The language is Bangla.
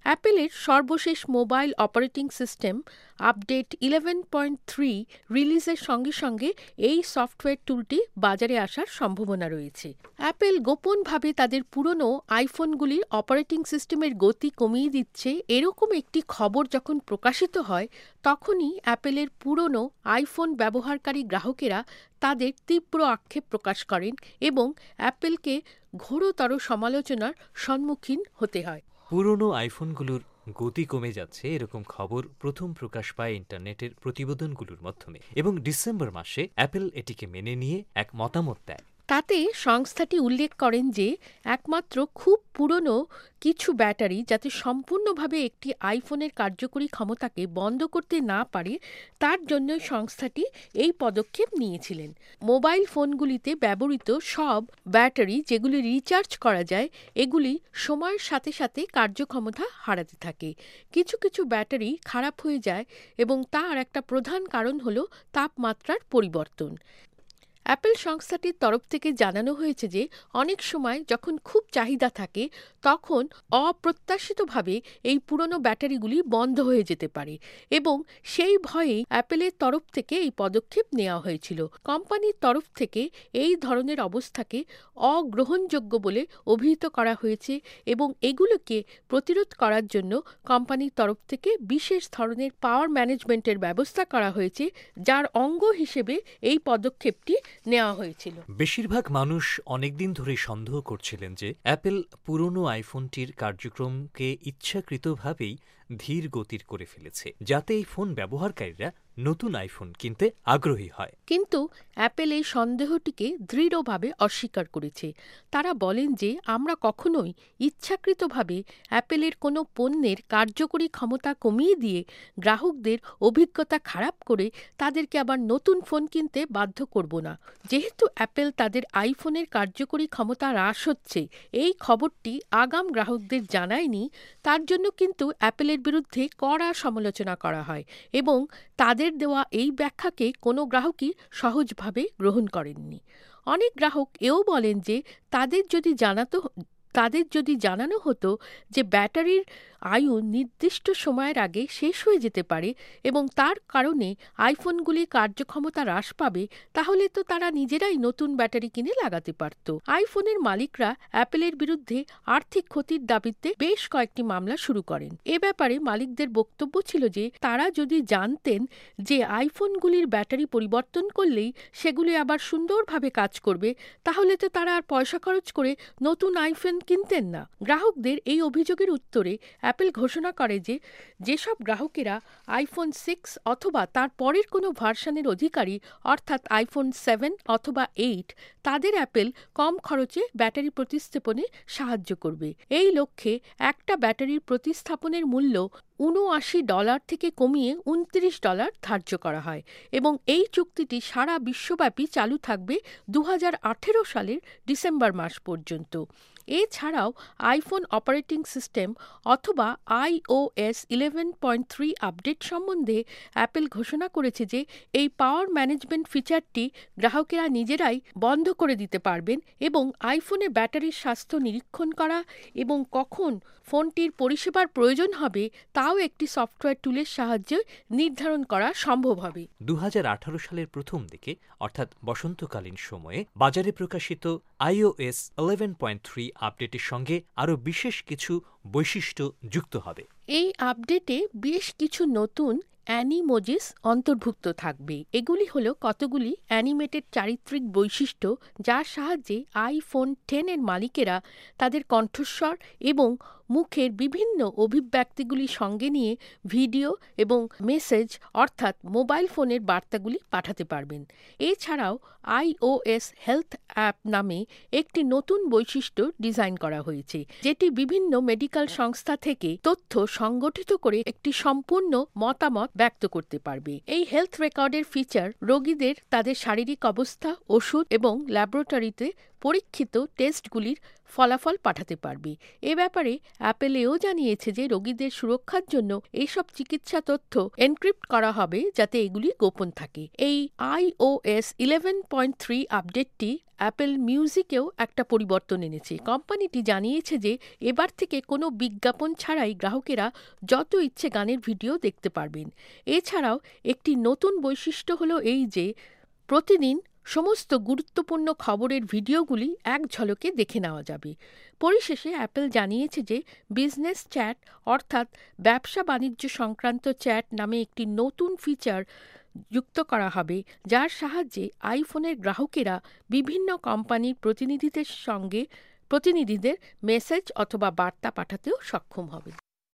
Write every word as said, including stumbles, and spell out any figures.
অ্যাপেলের সর্বশেষ mobile operating system update eleven point three রিলিজের সঙ্গে সঙ্গে এই সফটওয়্যার টুলটি বাজারে আসার সম্ভাবনা রয়েছে। অ্যাপেল গোপনভাবে তাদের পুরনো আইফোনগুলির অপারেটিং সিস্টেমের গতি কমিয়ে দিচ্ছে এরকম একটি খবর যখন প্রকাশিত হয়, তখনই অ্যাপেলের পুরনো আইফোন ব্যবহারকারী গ্রাহকেরা তাদের তীব্র আক্ষেপ প্রকাশ করেন এবং অ্যাপেলকে ঘোরতর সমালোচনার সম্মুখীন হতে হয়। পুরনো আইফোনগুলোর গতি কমে যাচ্ছে এরকম খবর প্রথম প্রকাশ পায় ইন্টারনেটের প্রতিবেদনগুলোর মাধ্যমে এবং ডিসেম্বর মাসে অ্যাপেল এটিকে মেনে নিয়ে এক মতামত দেয়। তাতে সংস্থাটি উল্লেখ করেন যে একমাত্র খুব পুরনো কিছু ব্যাটারি যাতে সম্পূর্ণভাবে একটি আইফোনের কার্যকরী ক্ষমতাকে বন্ধ করতে না পারে তার জন্যই সংস্থাটি এই পদক্ষেপ নিয়েছিলেন। মোবাইল ফোনগুলিতে ব্যবহৃত সব ব্যাটারি যেগুলি রিচার্জ করা যায় এগুলি সময়ের সাথে সাথে কার্যক্ষমতা হারাতে থাকে। কিছু কিছু ব্যাটারি খারাপ হয়ে যায় এবং তার একটা প্রধান কারণ হল তাপমাত্রার পরিবর্তন। অ্যাপেল সংস্থাটির তরফ থেকে জানানো হয়েছে যে অনেক সময় যখন খুব চাহিদা থাকে তখন অপ্রত্যাশিতভাবে এই পুরনো ব্যাটারিগুলি বন্ধ হয়ে যেতে পারে এবং সেই ভয়েই অ্যাপেলের তরফ থেকে এই পদক্ষেপ নেওয়া হয়েছিল। কোম্পানির তরফ থেকে এই ধরনের অবস্থাকে অগ্রহণযোগ্য বলে অভিহিত করা হয়েছে এবং এগুলোকে প্রতিরোধ করার জন্য কোম্পানির তরফ থেকে বিশেষ ধরনের পাওয়ার ম্যানেজমেন্টের ব্যবস্থা করা হয়েছে, যার অঙ্গ হিসেবে এই পদক্ষেপটি নেওয়া হয়েছিল। বেশিরভাগ মানুষ অনেকদিন ধরে সন্দেহ করছিলেন যে অ্যাপেল পুরনো আইফোনটির কার্যক্রমকে ইচ্ছাকৃতভাবেই ধীর গতির করে ফেলেছে যাতে এই ফোন ব্যবহারকারীরা নতুন আইফোন কিনতে আগ্রহী হয়। কিন্তু অ্যাপেল এই সন্দেহটিকে দৃঢ়ভাবে অস্বীকার করেছে। তারা বলেন যে আমরা কখনোই ইচ্ছাকৃতভাবে অ্যাপেলের কোনো পণ্যের কার্যকরী ক্ষমতা কমিয়ে দিয়ে গ্রাহকদের অভিজ্ঞতা খারাপ করে তাদেরকে আবার নতুন ফোন কিনতে বাধ্য করব না। যেহেতু অ্যাপেল তাদের আইফোনের কার্যকরী ক্ষমতা হ্রাস হচ্ছে এই খবরটি আগাম গ্রাহকদের জানায়নি, তার জন্য কিন্তু অ্যাপেলের বিরুদ্ধে কড়া সমালোচনা করা হয় এবং তাদের দেওয়া এই ব্যাখ্যাকে কোনো গ্রাহকই সহজভাবে গ্রহণ করেননি। অনেক গ্রাহক এও বলেন যে তাদের যদি জানাতো তাদের যদি জানানো হতো যে ব্যাটারির আয়ু নির্দিষ্ট সময়ের আগে শেষ হয়ে যেতে পারে এবং তার কারণে আইফোনগুলি কার্যক্ষমতা হ্রাস পাবে, তাহলে তো তারা নিজেরাই নতুন ব্যাটারি কিনে লাগাতে পারত। আইফোনের মালিকরা অ্যাপেলের বিরুদ্ধে আর্থিক ক্ষতির দাবিতে বেশ কয়েকটি মামলা শুরু করেন। এ ব্যাপারে মালিকদের বক্তব্য ছিল যে তারা যদি জানতেন যে আইফোনগুলির ব্যাটারি পরিবর্তন করলেই সেগুলি আবার সুন্দরভাবে কাজ করবে, তাহলে তো তারা আর পয়সা খরচ করে নতুন আইফোন কিনতেন না। গ্রাহকদের এই অভিযোগের উত্তরে অ্যাপেল ঘোষণা করে যে যেসব গ্রাহকেরা আইফোন সিক্স অথবা তার পরের কোনো ভার্সনের অধিকারী অর্থাৎ আইফোন সেভেন অথবা এইট, তাদের অ্যাপেল কম খরচে ব্যাটারি প্রতিস্থাপনে সাহায্য করবে। এই লক্ষ্যে একটা ব্যাটারির প্রতিস্থাপনের মূল্য উনআশি ডলার থেকে কমিয়ে উনত্রিশ ডলার ধার্য করা হয় এবং এই চুক্তিটি সারা বিশ্বব্যাপী চালু থাকবে দু হাজার আঠেরো সালের ডিসেম্বর মাস পর্যন্ত। এছাড়াও আইফোন অপারেটিং সিস্টেম অথবা iOS eleven point three update সম্বন্ধে অ্যাপেল ঘোষণা করেছে যে এই পাওয়ার ম্যানেজমেন্ট ফিচারটি গ্রাহকেরা নিজেরাই বন্ধ করে দিতে পারবেন এবং আইফোনে ব্যাটারির স্বাস্থ্য নিরীক্ষণ করা এবং কখন ফোনটির পরিষেবার প্রয়োজন হবে তাও একটি সফটওয়্যার টুলের সাহায্যে নির্ধারণ করা সম্ভব হবে। দু হাজার আঠারো সালের প্রথম দিকে অর্থাৎ বসন্তকালীন সময়ে বাজারে প্রকাশিত আইওএস ইলেভেন পয়েন্ট থ্রি আপডেটের সঙ্গে আরও বিশেষ কিছু বৈশিষ্ট্য যুক্ত হবে। এই আপডেটে বেশ কিছু নতুন অ্যানিমোজিস অন্তর্ভুক্ত থাকবে। এগুলি হলো কতগুলি অ্যানিমেটেড চারিত্রিক বৈশিষ্ট্য যার সাহায্যে আইফোন টেন এর মালিকেরা তাদের কণ্ঠস্বর এবং মুখের বিভিন্ন অভিব্যক্তিগুলি সঙ্গে নিয়ে ভিডিও এবং মেসেজ অর্থাৎ মোবাইল ফোনের বার্তাগুলি পাঠাতে পারবেন। এছাড়াও আইওএস হেলথ অ্যাপ নামে একটি নতুন বৈশিষ্ট্য ডিজাইন করা হয়েছে যেটি বিভিন্ন মেডিকেল সংস্থা থেকে তথ্য সংগঠিত করে একটি সম্পূর্ণ মতামত ব্যক্ত করতে পারবে। এই হেলথ রেকর্ডের ফিচার রোগীদের তাদের শারীরিক অবস্থা, ওষুধ এবং ল্যাবরেটরিতে পরীক্ষিত টেস্টগুলির ফলাফল পাঠাতে পারবে। এ ব্যাপারে অ্যাপেল এও জানিয়েছে যে রোগীদের সুরক্ষার জন্য এইসব চিকিৎসা তথ্য এনক্রিপ্ট করা হবে যাতে এগুলি গোপন থাকে। এই আইওএস ইলেভেন পয়েন্ট থ্রি আপডেটটি অ্যাপেল মিউজিকেও একটা পরিবর্তন এনেছে। কোম্পানিটি জানিয়েছে যে এবার থেকে কোনো বিজ্ঞাপন ছাড়াই গ্রাহকেরা যত ইচ্ছে গানের ভিডিও দেখতে পারবেন। এছাড়াও একটি নতুন বৈশিষ্ট্য হলো এই যে প্রতিদিন সমস্ত গুরুত্বপূর্ণ খবরের ভিডিওগুলি এক ঝলকে দেখে নেওয়া যাবে। পরিশেষে অ্যাপেল জানিয়েছে যে বিজনেস চ্যাট অর্থাৎ ব্যবসা বাণিজ্য সংক্রান্ত চ্যাট নামে একটি নতুন ফিচার যুক্ত করা হবে, যার সাহায্যে আইফোনের গ্রাহকেরা বিভিন্ন কোম্পানির প্রতিনিধিদের সঙ্গে প্রতিনিধিদের মেসেজ অথবা বার্তা পাঠাতেও সক্ষম হবে।